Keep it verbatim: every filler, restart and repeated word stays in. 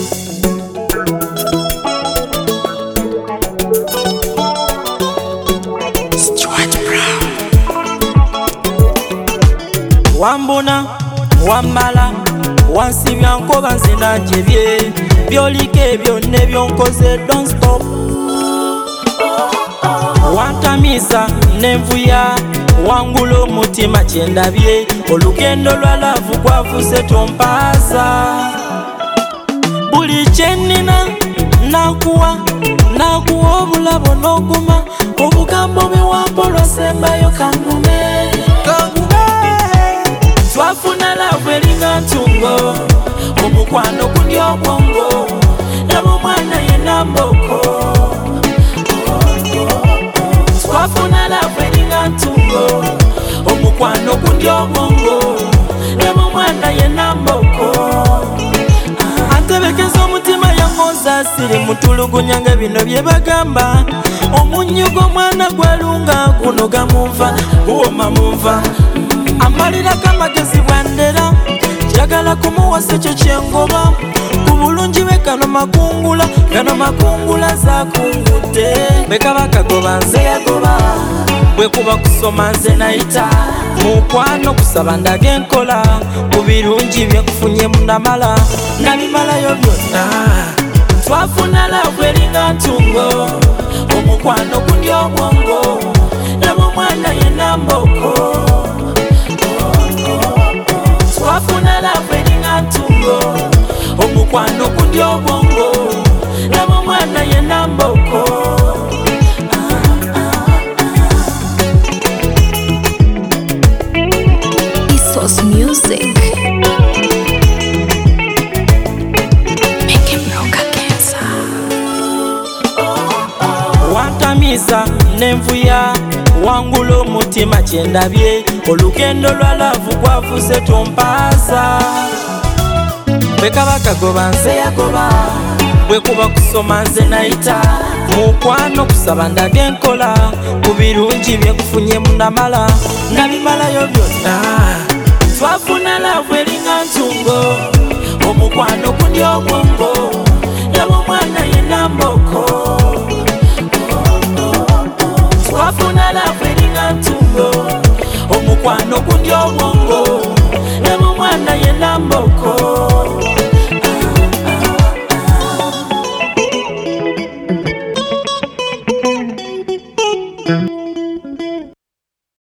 Wambona, wamala, wansibya nkoba nzina jebye byolike byonne byonkoze don't stop. Wantamisa nenvuya wangula omutima kyendabye olugendo lwa laavu gwavuze tompaasa. Buli kyenina nakuwa nakuwa obulabo n'oguma obugambo bwewampa olwasembayo kangume. Twafuna laavu eringa ntungo omukwano gundi obwongo nabo mwana yena mboko. Twafuna laavu eringa ntungo omukwano gundi obwongo nabo mwana yena mboko. Antebekeza omutima yangoza siri mutulugunya nga bino bye bagamba. Omunyu gw'omwana gwalunga guno gamunva guwoma munva. Amalira kamagezi bwandera njagala kumuwasa ekyo kyengoba ku bulungi bwe kano makungula gano makungula zakungudde. Bwe kaba kagoba nze yagoba bwe kuba kusoma nze nayita mukwano kusaba ndaga enkola ku birungi bye kufunye munamala nabimalayo byonna. Twafuna laavu eringa ntungo omukwano gundi obwongo nabo mwana yena mboko. Twafuna laavu eringa ntungo omukwano gundi obwongo nabo mwana yena mboko. Isos Music. Make him rock against Wantamisa nenvuya wangula omutima kyendabye olugendo lwa laavu gwavuze tompaasa. Bwe kaba kagoba nze yagoba bwe kuba kusoma nze nayita mukwano kusaba ndaga enkola ku birungi bye kufunye munamala nabimalayo byonna. Twafuna laavu eringa ntungo omukwano gundi obwongo nabo mwana yena mboko. Twafuna laavu eringa ntungo omukwano gundi obwongo nabo mwana yena mboko.